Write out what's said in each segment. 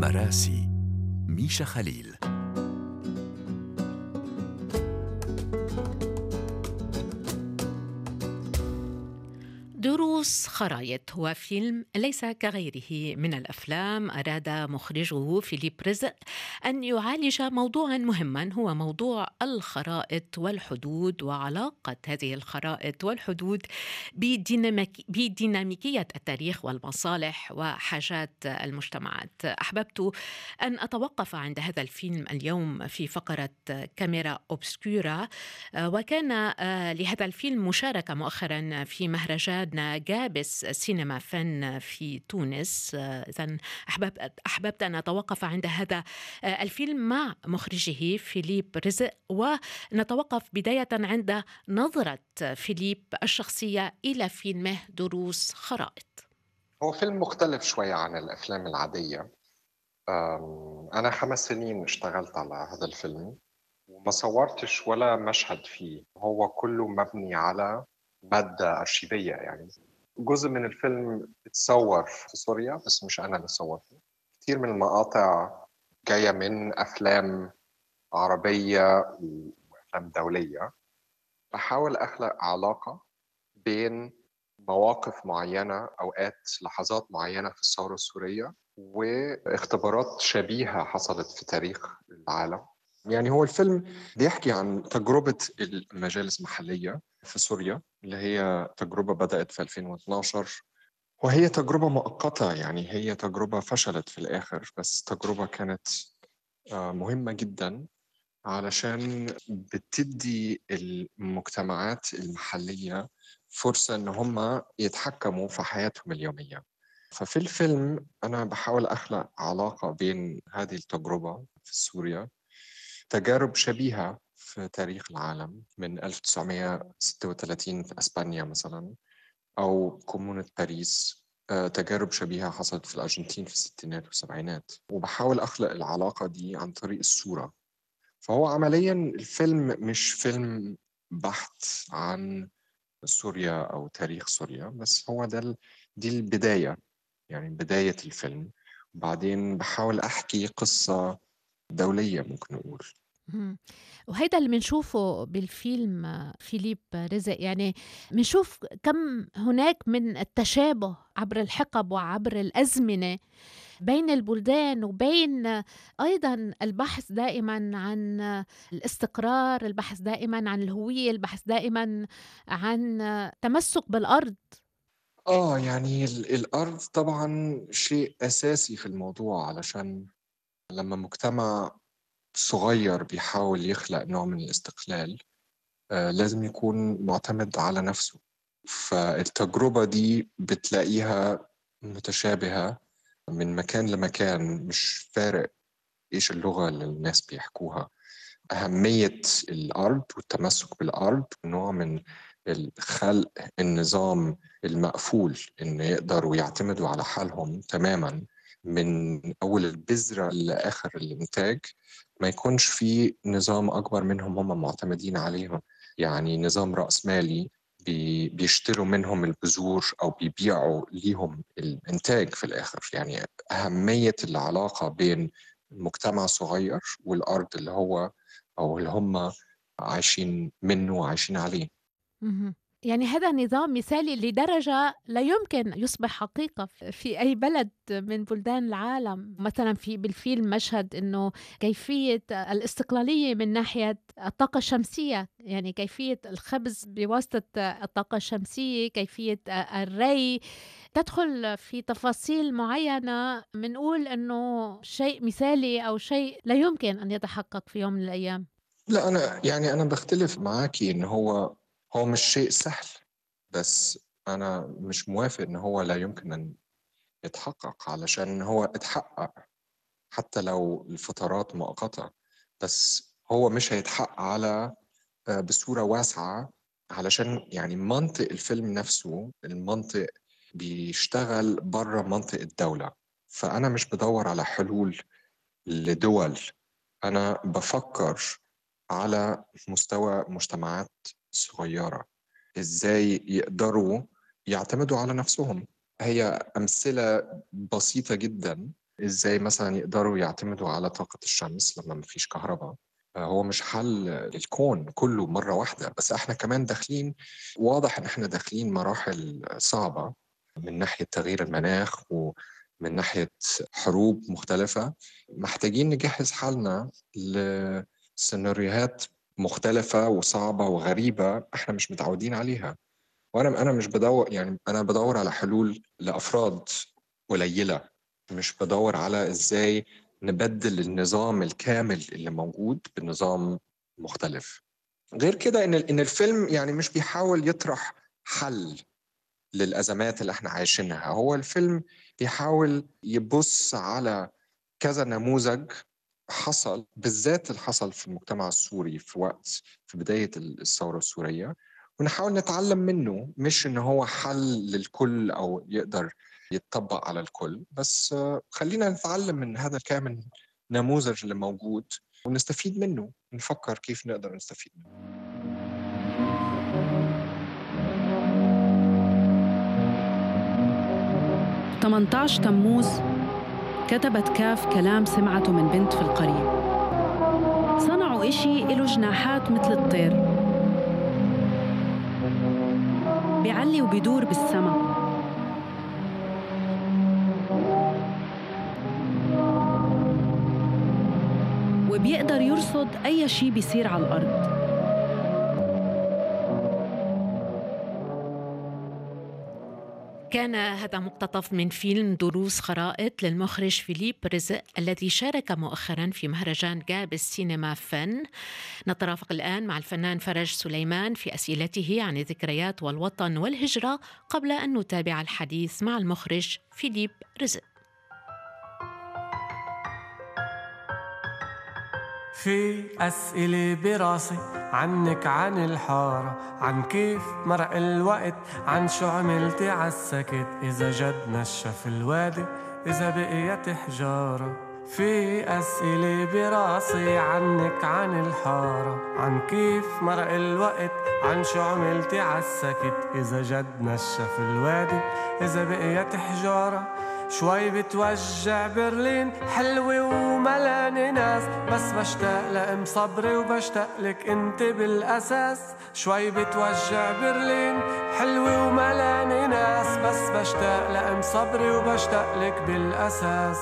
مراسي. ميشا خليل. دروس خرايط هو فيلم ليس كغيره من الأفلام. أراد مخرجه فيليب رزق أن يعالج موضوعا مهما، هو موضوع الخرائط والحدود وعلاقة هذه الخرائط والحدود بديناميكية التاريخ والمصالح وحاجات المجتمعات. أحببت أن أتوقف عند هذا الفيلم اليوم في فقرة كاميرا أوبسكورا، وكان لهذا الفيلم مشاركة مؤخرا في مهرجان جابس سينما فن في تونس. إذن أحببت أن أتوقف عند هذا الفيلم مع مخرجه فيليب رزق، ونتوقف بداية عند نظرة فيليب الشخصية إلى فيلمه دروس خرائط. هو فيلم مختلف شوية عن الأفلام العادية. أنا 5 سنين اشتغلت على هذا الفيلم وما صورتش ولا مشهد فيه، هو كله مبني على مادة أرشيفية. يعني جزء من الفيلم اتصور في سوريا بس مش أنا اللي صورته. كتير من المقاطع جاية من أفلام عربية وأفلام دولية. بحاول أخلق علاقة بين مواقف معينة، أوقات لحظات معينة في الثورة السورية، واختبارات شبيهة حصلت في تاريخ العالم. يعني هو الفيلم بيحكي عن تجربة المجالس المحلية في سوريا، اللي هي تجربة بدأت في 2012، وهي تجربة مؤقتة. يعني هي تجربة فشلت في الآخر، بس تجربة كانت مهمة جدا علشان بتدي المجتمعات المحلية فرصة إن هم يتحكموا في حياتهم اليومية. ففي الفيلم أنا بحاول أخلق علاقة بين هذه التجربة في سوريا، تجارب شبيهة في تاريخ العالم من 1936 في أسبانيا مثلا، أو كومونة باريس، تجارب شبيهة حصلت في الأرجنتين في الستينات والسبعينات، وبحاول أخلق العلاقة دي عن طريق الصورة. فهو عمليا الفيلم مش فيلم بحث عن سوريا أو تاريخ سوريا، بس هو دي البداية، يعني بداية الفيلم. وبعدين بحاول أحكي قصة دولية ممكن نقول. مم. وهيدا اللي بنشوفه بالفيلم فيليب رزق، يعني بنشوف كم هناك من التشابه عبر الحقب وعبر الأزمنة بين البلدان، وبين أيضا البحث دائما عن الاستقرار، البحث دائما عن الهوية، البحث دائما عن تمسك بالأرض. يعني الأرض طبعا شيء أساسي في الموضوع، علشان لما مجتمع صغير بيحاول يخلق نوع من الاستقلال لازم يكون معتمد على نفسه. فالتجربة دي بتلاقيها متشابهة من مكان لمكان، مش فارق إيش اللغة اللي الناس بيحكوها. أهمية الأرض والتمسك بالأرض نوع من خلق النظام المقفول، إن يقدروا يعتمدوا على حالهم تماما من أول البذرة لآخر الإنتاج، ما يكونش في نظام أكبر منهم هم معتمدين عليهم. يعني نظام رأسمالي بيشتروا منهم البذور أو بيبيعوا ليهم الإنتاج في الآخر. يعني أهمية العلاقة بين مجتمع صغير والأرض اللي هو أو اللي هم عايشين منه وعايشين عليه. مهم. يعني هذا نظام مثالي لدرجة لا يمكن يصبح حقيقة في أي بلد من بلدان العالم. مثلا بالفيلم مشهد أنه كيفية الاستقلالية من ناحية الطاقة الشمسية، يعني كيفية الخبز بواسطة الطاقة الشمسية، كيفية الري، تدخل في تفاصيل معينة منقول أنه شيء مثالي أو شيء لا يمكن أن يتحقق في يوم من الأيام. لا، أنا بختلف معاكي إن هو مش شيء سهل، بس أنا مش موافق إن هو لا يمكن أن يتحقق، علشان هو اتحقق حتى لو لفترات مؤقتة. بس هو مش هيتحقق على بصورة واسعة، علشان يعني منطق الفيلم نفسه، المنطق بيشتغل بره منطق الدولة. فأنا مش بدور على حلول لدول، أنا بفكر على مستوى مجتمعات صغيرة إزاي يقدروا يعتمدوا على نفسهم. هي أمثلة بسيطة جدا إزاي مثلا يقدروا يعتمدوا على طاقة الشمس لما مفيش كهرباء. هو مش حل للكون كله مرة واحدة، بس احنا كمان داخلين، واضح ان احنا داخلين مراحل صعبة من ناحية تغيير المناخ ومن ناحية حروب مختلفة. محتاجين نجهز حالنا لسيناريوهات مختلفة وصعبة وغريبة احنا مش متعودين عليها. وانا مش بدور، يعني انا بدور على حلول لافراد قليله، مش بدور على ازاي نبدل النظام الكامل اللي موجود بنظام مختلف. غير كده ان الفيلم يعني مش بيحاول يطرح حل للازمات اللي احنا عايشينها. هو الفيلم بيحاول يبص على كذا نموذج حصل، بالذات اللي حصل في المجتمع السوري في بداية الثورة السورية، ونحاول نتعلم منه. مش إن هو حل للكل أو يقدر يتطبق على الكل، بس خلينا نتعلم من هذا الكامل نموذج اللي موجود ونستفيد منه، نفكر كيف نقدر نستفيد منه. 18 تموز كتبت كاف كلام سمعته من بنت في القرية. صنعوا إشي إله جناحات مثل الطير، بيعلي وبيدور بالسما، وبيقدر يرصد أي شي بيصير على الأرض. كان هذا مقتطف من فيلم دروس خرائط للمخرج فيليب رزق الذي شارك مؤخرا في مهرجان جابس سينما فن. نترافق الآن مع الفنان فرج سليمان في أسئلته عن الذكريات والوطن والهجرة، قبل أن نتابع الحديث مع المخرج فيليب رزق. في أسئلة براسي عنك، عن الحارة، عن كيف مرق الوقت، عن شو عملتي عالسكت، إذا جد نشف الوادي، إذا بقيت حجارة. في أسئلة براسي عنك، عن الحارة، عن كيف مرق الوقت، عن شو عملتي عالسكت، إذا جد نشف الوادي، إذا بقيت حجارة. شوي بتوجع برلين حلوة وملانة ناس، بس بشتاق لأم صبري وبشتاق لك انت بالأساس. شوي بتوجع برلين حلوة وملانة ناس، بس بشتاق لأم صبري وبشتاق لك بالأساس.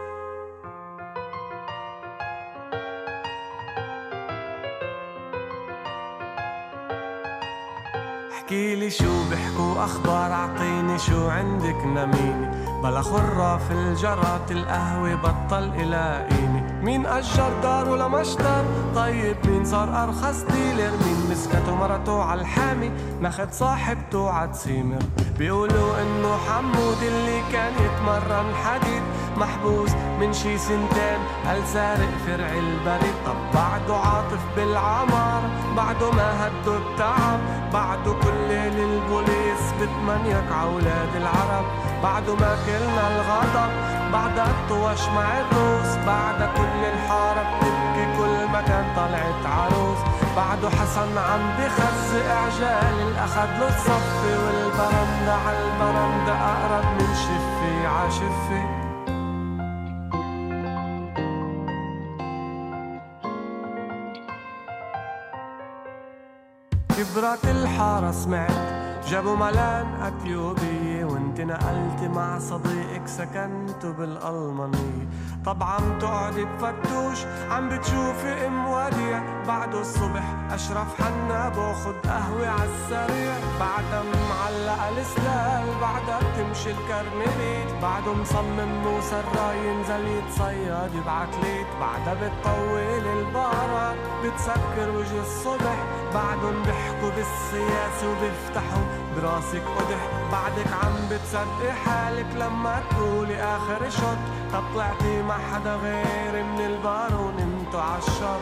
احكيلي شو بحكوا أخبار، أعطيني شو عندك نميني، بلا خرة في الجرات القهوة بطل إلاقيني. مين أجر دار ولا مشتر؟ طيب مين صار أرخص ديلر؟ مين مسكته مرته عالحامي ماخد صاحبته عالسيمر؟ بيقولوا إنه حمود اللي كان يتمرن حديد محبوس من شي سنتين، قال سارق فرع البريد. طب بعده عاطف بالعمار، بعده ما هدو التعب، بعده كل ليل البوليس بتمنيك عولاد العرب، بعده ما كلنا الغضب، بعد الطوش مع الروس، بعد كل الحارة بتبكي كل ما كان طلعت عروس، بعده حسن عم بخزق عجال الأخد له الصفي، والبرندة عالبرندة أقرب من شفي عشفي. كبرت الحارة سمعت جابوا ملان أثيوبية، وانت نقلت مع صديقك سكنتوا بالألمانية. طبعا تقعدي بفتوش عم بتشوفي ام وديع، بعده الصبح أشرف حنا باخد قهوة عالسريع، بعدها معلقة السلال، بعدها بتمشي الكرنليت، بعده مصمم موسى الراي ينزل يتصيد يبعت ليت، بعدها بتطول البارة بتسكر وجه الصبح، بعدهم بيحكوا بالسياسة وبيفتحوا براسك قدح، بعدك عم بتصدقي حالك لما تقولي آخر شوط، طب طلعتي مع حدا غير من البار ونمتوا عالشط.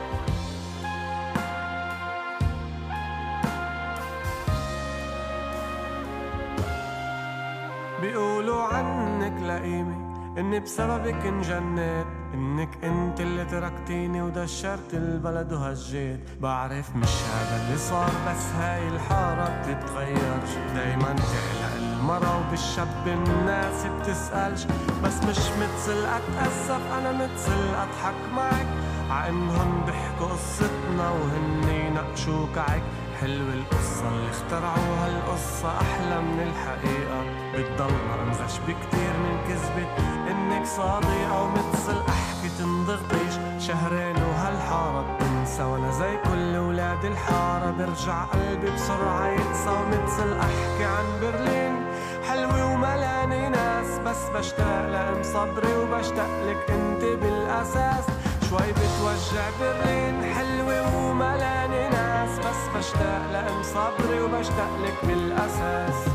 بيقولوا عنك لئيمة إني بسببك انجنيت، إنك انت اللي تركتيني ودشرت البلد وهجيت. بعرف مش هذا اللي صار، بس هاي الحارة بتتغير، دايما تحلق بالمرة وبالشاب الناس بتسألش، بس مش مثل أتأسف أنا مثل أضحك معك عإنهم بيحكوا قصتنا وهن يناقشوا كعك. حلوة القصة اللي اخترعوها، القصة أحلى من الحقيقة، بتضلنا أنغش بكتير من كذبة إنك صادقة. ومثل أحكي تنضغطيش شهرين وهالحارة بتنسى، وأنا زي كل ولاد الحارة برجع قلبي بسرعة ينسى. ومثل أحكي عن برلين حلوة وملاني ناس، بس بشتاق لأم صبري وبشتاق لك انت بالأساس. شوي بتوجع برلين حلوة وملاني ناس، بس بشتاق لأم صبري وبشتاق لك بالأساس.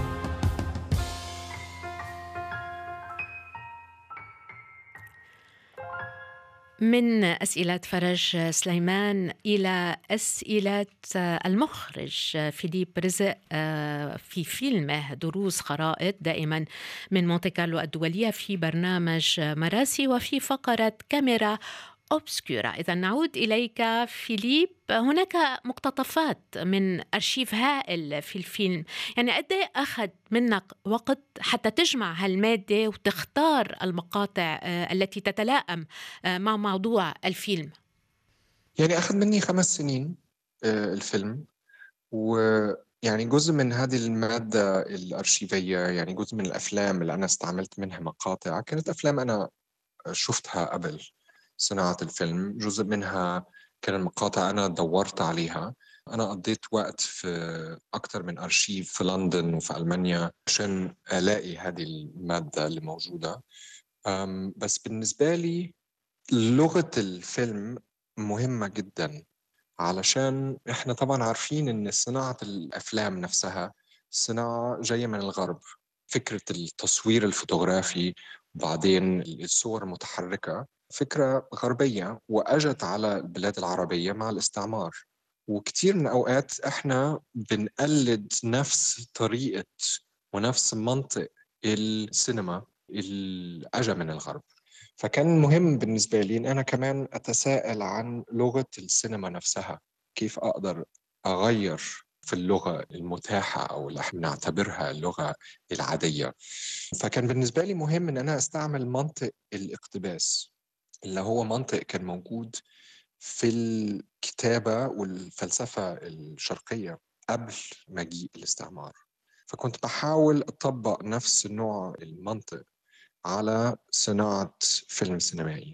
من أسئلة فرج سليمان إلى أسئلة المخرج فيليب رزق في فيلمه دروس خرائط، دائما من مونتي كارلو الدولية في برنامج مراسي وفي فقرة كاميرا أوبسكورا. إذا نعود إليك فيليب، هناك مقتطفات من أرشيف هائل في الفيلم، يعني قد إيه أخذ منك وقت حتى تجمع هالمادة وتختار المقاطع التي تتلائم مع موضوع الفيلم؟ يعني أخذ مني 5 سنين الفيلم، ويعني جزء من هذه المادة الأرشيفية، يعني جزء من الأفلام اللي أنا استعملت منها مقاطع كانت أفلام أنا شفتها قبل صناعة الفيلم. جزء منها كان مقاطع أنا دورت عليها. أنا قضيت وقت في أكتر من أرشيف في لندن وفي ألمانيا عشان ألاقي هذه المادة اللي موجودة. بس بالنسبة لي لغة الفيلم مهمة جدا، علشان إحنا طبعا عارفين إن صناعة الأفلام نفسها صناعة جاية من الغرب. فكرة التصوير الفوتوغرافي وبعدين الصور المتحركة فكرة غربية وأجت على البلاد العربية مع الاستعمار. وكتير من أوقات إحنا بنقلد نفس طريقة ونفس منطق السينما اللي أجا من الغرب. فكان مهم بالنسبة لي إن أنا كمان أتساءل عن لغة السينما نفسها، كيف أقدر أغير في اللغة المتاحة أو اللي احنا نعتبرها اللغة العادية. فكان بالنسبة لي مهم إن أنا أستعمل منطق الاقتباس، اللي هو منطق كان موجود في الكتابة والفلسفة الشرقية قبل مجيء الاستعمار. فكنت بحاول أطبق نفس النوع المنطق على صناعة فيلم سينمائي.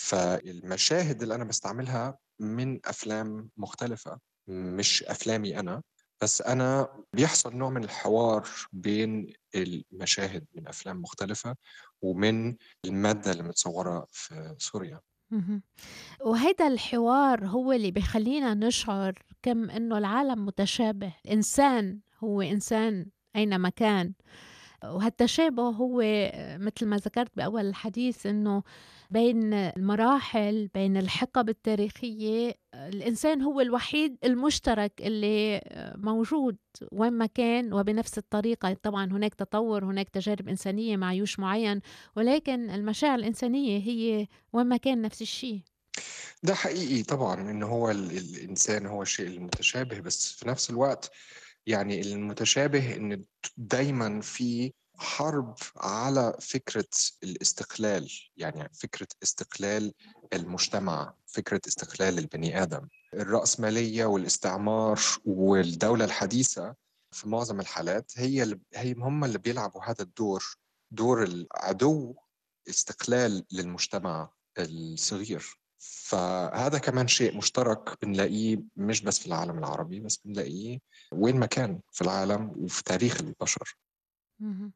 فالمشاهد اللي أنا بستعملها من أفلام مختلفة، مش أفلامي أنا بس، أنا بيحصل نوع من الحوار بين المشاهد من أفلام مختلفة ومن المادة اللي متصورة في سوريا. مهم. وهيدا الحوار هو اللي بيخلينا نشعر كم إنه العالم متشابه. الإنسان هو إنسان أينما كان، وهالتشابه هو مثل ما ذكرت بأول الحديث إنه بين المراحل، بين الحقب التاريخية، الإنسان هو الوحيد المشترك اللي موجود وين ما كان وبنفس الطريقة. طبعا هناك تطور، هناك تجارب إنسانية مع عيوش معين، ولكن المشاعر الإنسانية هي وين ما كان نفس الشيء. ده حقيقي طبعا إن هو الإنسان هو الشيء المتشابه، بس في نفس الوقت يعني المتشابه إن دايما في حرب على فكرة الاستقلال، يعني فكرة استقلال المجتمع، فكرة استقلال البني آدم. الرأسمالية والاستعمار والدولة الحديثة في معظم الحالات هي هم اللي بيلعبوا هذا الدور، دور العدو، استقلال للمجتمع الصغير. فهذا كمان شيء مشترك بنلاقيه مش بس في العالم العربي، بس بنلاقيه وين ما كان في العالم وفي تاريخ البشر. مهم.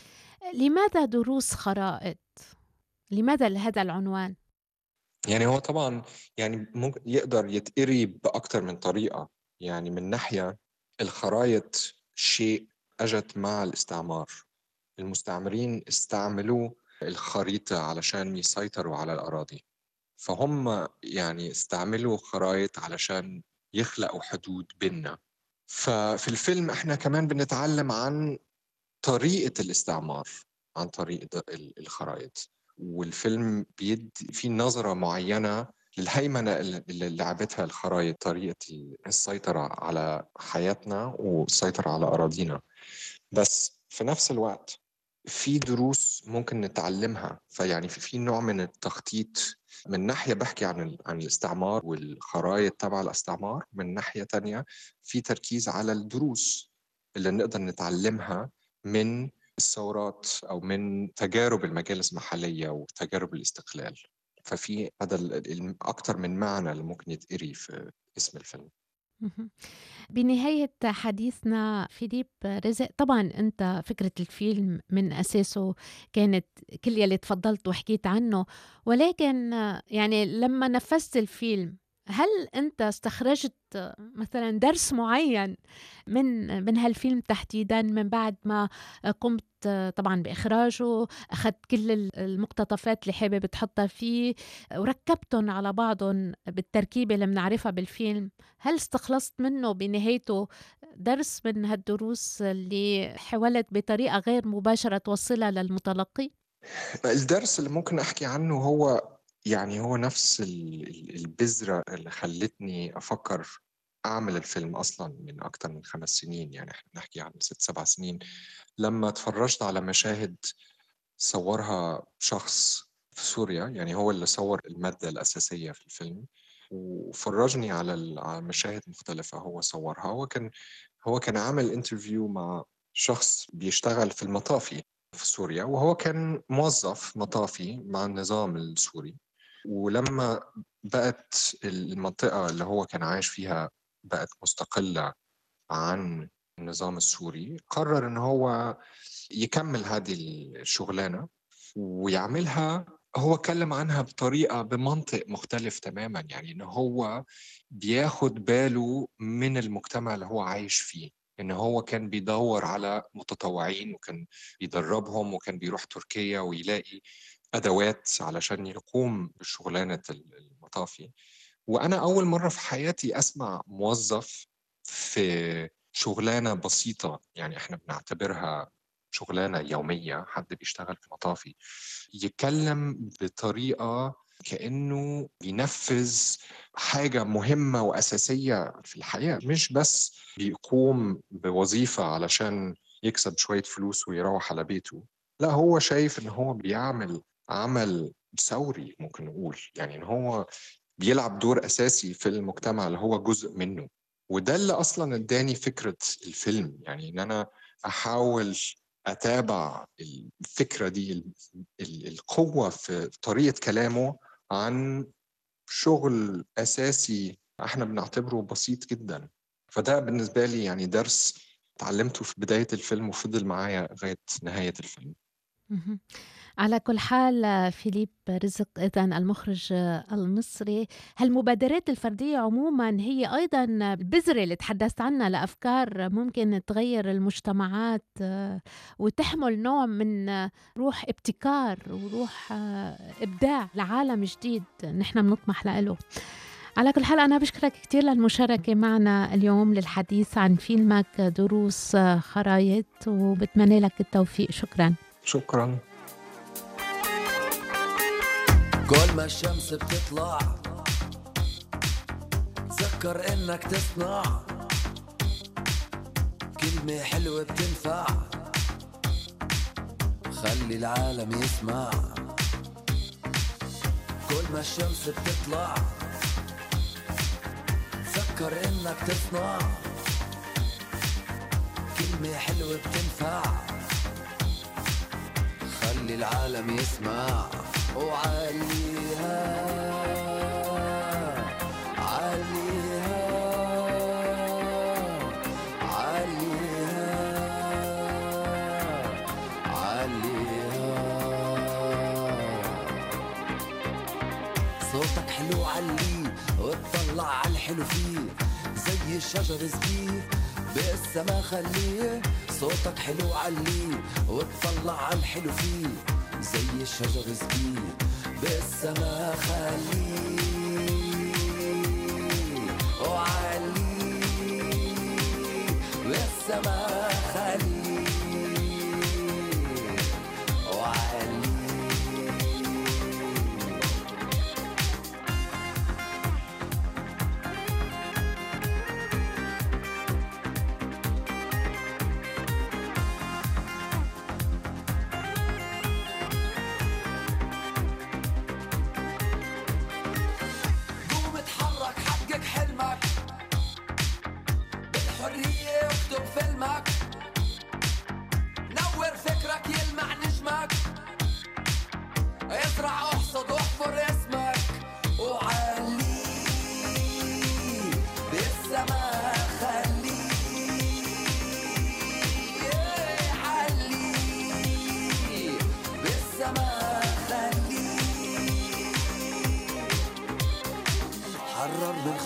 لماذا دروس خرائط؟ لماذا لهذا العنوان؟ يعني هو طبعا يعني ممكن يقدر يتقري بأكتر من طريقة. يعني من ناحية الخرايط شيء أجت مع الاستعمار، المستعمرين استعملوا الخريطة علشان يسيطروا على الأراضي، فهم يعني استعملوا خرايط علشان يخلقوا حدود بيننا. ففي الفيلم احنا كمان بنتعلم عن طريقة الاستعمار عن طريق الخرائط. والفيلم بيدي في نظرة معينة للهيمنة اللي لعبتها الخرائط، طريقة السيطرة على حياتنا والسيطرة على أراضينا. بس في نفس الوقت في دروس ممكن نتعلمها. فيعني في نوع من التخطيط، من ناحية بحكي عن الاستعمار والخرائط تبع الاستعمار، من ناحية تانية في تركيز على الدروس اللي نقدر نتعلمها من الثورات أو من تجارب المجالس المحلية وتجارب الاستقلال. ففي هذا أكتر من معنى اللي ممكن يتقري في اسم الفيلم. بنهاية حديثنا فيليب رزق، طبعا أنت فكرة الفيلم من أساسه كانت كل يلي تفضلت وحكيت عنه، ولكن يعني لما نفذت الفيلم هل أنت استخرجت مثلا درس معين من هالفيلم تحديدا، من بعد ما قمت طبعا بإخراجه، أخذت كل المقتطفات اللي حابب تحطها فيه وركبتهم على بعضهم بالتركيبة اللي بنعرفها بالفيلم، هل استخلصت منه بنهايته درس من هالدروس اللي حاولت بطريقة غير مباشرة توصلها للمتلقي؟ الدرس اللي ممكن أحكي عنه هو نفس البذرة اللي خلتني أفكر أعمل الفيلم أصلا من أكتر من 5 سنين. يعني إحنا بنحكي عن 6-7 سنين، لما اتفرجت على مشاهد صورها شخص في سوريا. يعني هو اللي صور المادة الأساسية في الفيلم، وفرجني على مشاهد مختلفة هو صورها. هو كان عامل انترفيو مع شخص بيشتغل في المطافي في سوريا، وهو كان موظف مطافي مع النظام السوري. ولما بقت المنطقة اللي هو كان عايش فيها بقت مستقلة عن النظام السوري، قرر إن هو يكمل هذه الشغلانة ويعملها. هو اتكلم عنها بمنطق مختلف تماما، يعني إن هو بياخد باله من المجتمع اللي هو عايش فيه. إن هو كان بيدور على متطوعين وكان بيدربهم، وكان بيروح تركيا ويلاقي أدوات علشان يقوم بشغلانة المطافي. وأنا أول مرة في حياتي أسمع موظف في شغلانة بسيطة، يعني إحنا بنعتبرها شغلانة يومية، حد بيشتغل في مطافي، يتكلم بطريقة كأنه ينفذ حاجة مهمة وأساسية في الحياة، مش بس بيقوم بوظيفة علشان يكسب شوية فلوس ويروح على بيته. لا، هو شايف إن هو بيعمل عمل ثوري، ممكن نقول يعني إن هو بيلعب دور أساسي في المجتمع اللي هو جزء منه. وده اللي أصلا اداني فكرة الفيلم، يعني إن أنا أحاول أتابع الفكرة دي، القوة في طريقة كلامه عن شغل أساسي احنا بنعتبره بسيط جدا. فده بالنسبة لي يعني درس تعلمته في بداية الفيلم وفضل معايا لغاية نهاية الفيلم. على كل حال فيليب رزق إذن المخرج المصري، هالمبادرات الفردية عموما هي أيضا البذرة اللي تحدثت عنها لأفكار ممكن تغير المجتمعات وتحمل نوع من روح ابتكار وروح إبداع لعالم جديد نحن بنطمح له. على كل حال أنا بشكرك كتير للمشاركة معنا اليوم للحديث عن فيلمك دروس خرايط، وبتمنى لك التوفيق. شكرا. شكرا. كل ما الشمس بتطلع تذكر انك تصنع كلمة حلوة بتنفع، خلي العالم يسمع. كل ما الشمس بتطلع تذكر انك تصنع كلمة حلوة بتنفع، خلي العالم يسمع. وعليها عليها عليها عليها، صوتك حلو عليه وتطلع عالحلو فيه، زي الشجر زقيه بالسما خليه. صوتك حلو عليه وتطلع عالحلو فيه، زي الشجر زقيه بالسما خليه. وعليه بالسما خليه وعليه.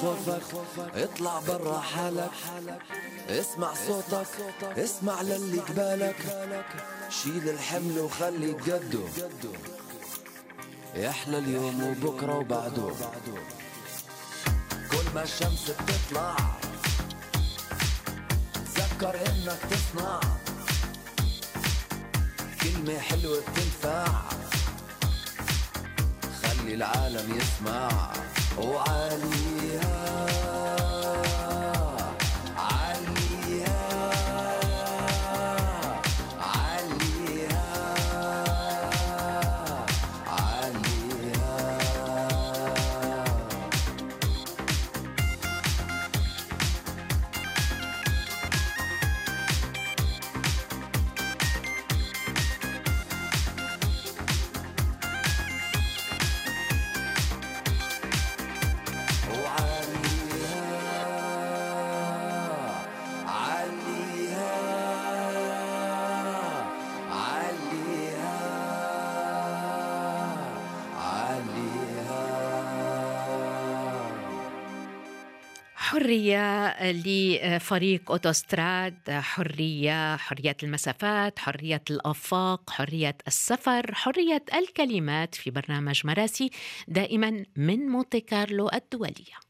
خوفك اطلع برا حالك، اسمع صوتك، اسمع للي قبالك، شيل الحمل وخلي قده، يحلى اليوم وبكرة وبعده. كل ما الشمس بتطلع تذكر انك تصنع كلمة حلوة بتنفع، خلي العالم يسمع. وعليها عليها عليها عليها. حرية لفريق أوتوستراد، حرية المسافات، حرية الآفاق، حرية السفر، حرية الكلمات في برنامج مراسي دائما من مونتي كارلو الدولية.